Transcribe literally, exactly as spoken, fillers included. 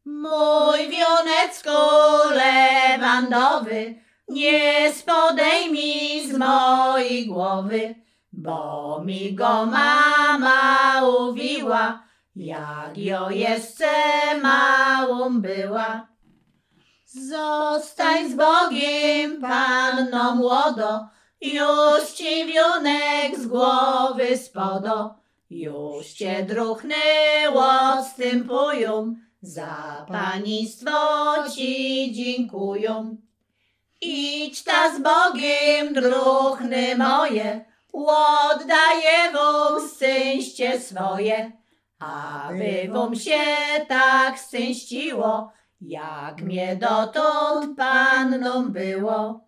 Mój wionecku lewandowy, nie spodejmij z mojej głowy, bo mi go mama uwiła, jak jo jeszcze małą była. Zostań z Bogiem, panno młodo, już ci wionek z głowy spodo. Już cię druhnyło, odstępują, za panictwo ci dziękują. Idź ta z Bogiem, druhny moje, oddaję wam szczęście swoje, aby wam się tak szczęściło, jak mnie dotąd panną było.